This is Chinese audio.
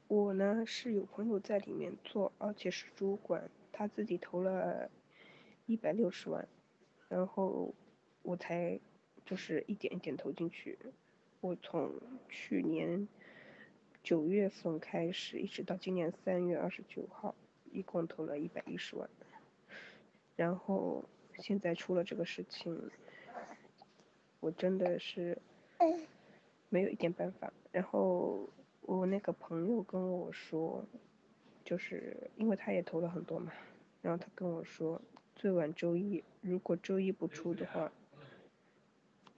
我呢是有朋友在里面做，而且是主管，他自己投了160万，然后我才就是一点一点投进去。我从去年9月份开始，一直到今年3月29号，一共投了110万。然后现在出了这个事情，我真的是没有一点办法。然后我那个朋友跟我说，就是因为他也投了很多嘛，然后他跟我说，最晚周一，如果周一不出的话，